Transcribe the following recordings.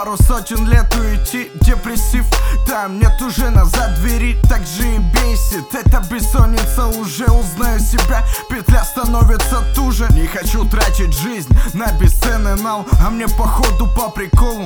пару сотен лет уйти. Депрессив, там нет уже назад двери. Так же и бесит эта бессонница. Уже узнаю себя, петля становится туже. Не хочу тратить жизнь на бесценный нал, а мне походу по приколу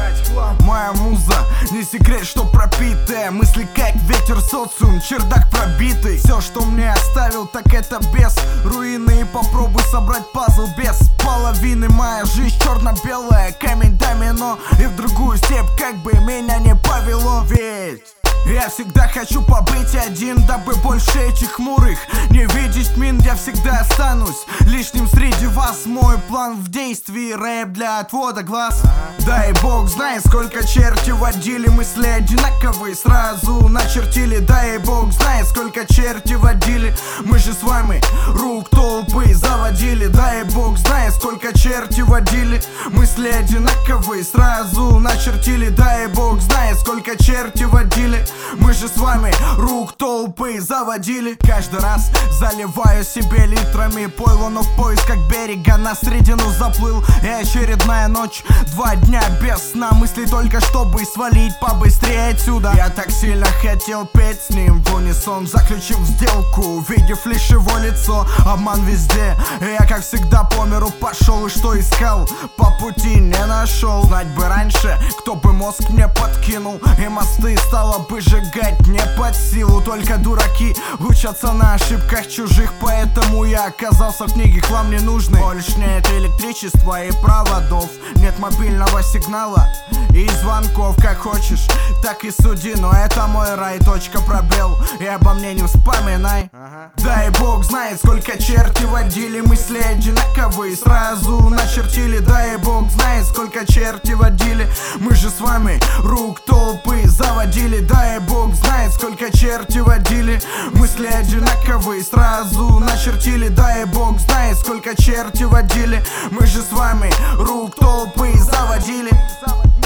моя муза, не секрет, что пропитая. Мысли как ветер, социум, чердак пробитый. Все, что мне оставил, так это без руины. И попробуй собрать пазл без половины. Моя жизнь черно-белая, камень домино. И в другую степь, как бы меня не повело. Ведь я всегда хочу побыть один, дабы больше этих хмурых не видеть мин. Я всегда останусь лишним среди вас. Мой план в действии, рэп для отвода глаз. Дай бог знает, сколько черти водили. Мысли одинаковые сразу начертили. Дай бог знает, сколько черти водили. Мы же с вами рук толпы заводили. Дай бог знает, сколько черти водили. Мысли одинаковые сразу начертили. Дай бог знает, сколько черти водили. Мы же с вами рук толпы заводили. Каждый раз заливаю себе литрами пойло, но в поисках берега на средину заплыл. И очередная ночь, 2 дня без сна. Мысли только чтобы свалить побыстрее отсюда. Я так сильно хотел петь с ним в унисон, заключив сделку, увидев лишь его лицо. Обман везде, и я как всегда по миру пошел. И что искал, по пути не нашел. Знать бы раньше, кто бы мозг мне подкинул, и мосты стало бы сжигать не под силу. Только дураки учатся на ошибках чужих, поэтому я оказался в книге хлам ненужный. Больше нет электричества и проводов, нет мобильного сигнала и звонков. Как хочешь, так и суди, но это мой рай. Точка, пробел, и обо мне не вспоминай. Дай бог знает, сколько черти водили. Мысли одинаковые сразу начертили. Дай бог знает, сколько черти водили. Мы же с вами рук толпы заводили. Дай бог знает, сколько черти водили. Мысли одинаковые сразу начертили. Дай бог знает, сколько черти водили. Мы же с вами рук толпы заводили.